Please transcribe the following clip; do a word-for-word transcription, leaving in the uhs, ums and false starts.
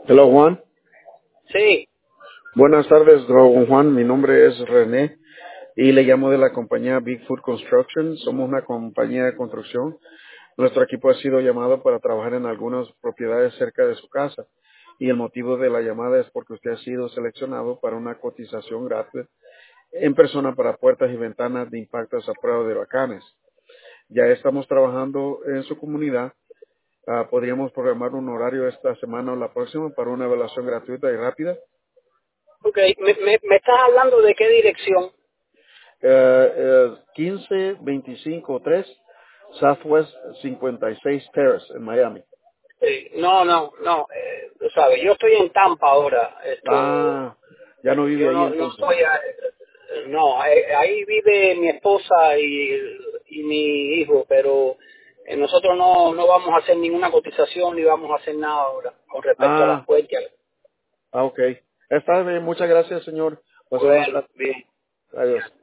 Hello, Juan. Sí, Buenas tardes, don Juan. Mi nombre es René y le llamo de la compañía Bigfoot Construction. Somos una compañía de construcción. Nuestro equipo ha sido llamado para trabajar en algunas propiedades cerca de su casa. Y el motivo de la llamada es porque usted ha sido seleccionado para una cotización gratis en persona para puertas y ventanas de impactos a prueba de huracanes. Ya estamos trabajando en su comunidad. Ah, podríamos programar un horario esta semana o la próxima para una evaluación gratuita y rápida. ok. ¿Me, me, me estás hablando de qué dirección? Eh, eh, quince veinticinco tres Southwest cincuenta y seis Terrace en Miami. Sí. No, no, no. Eh, tú sabes, yo estoy en Tampa ahora. Esto, Ah, ya no vive yo ahí no, no entonces. estoy. a- no, ahí ahí vive mi esposa y, y mi hijo, pero eh, nosotros no, no vamos a hacer ninguna cotización ni vamos a hacer nada ahora con respecto a las Ah, puertas. ah, ok. Está bien, muchas gracias, señor. Pues buenas Bueno, tardes. bien. Adiós.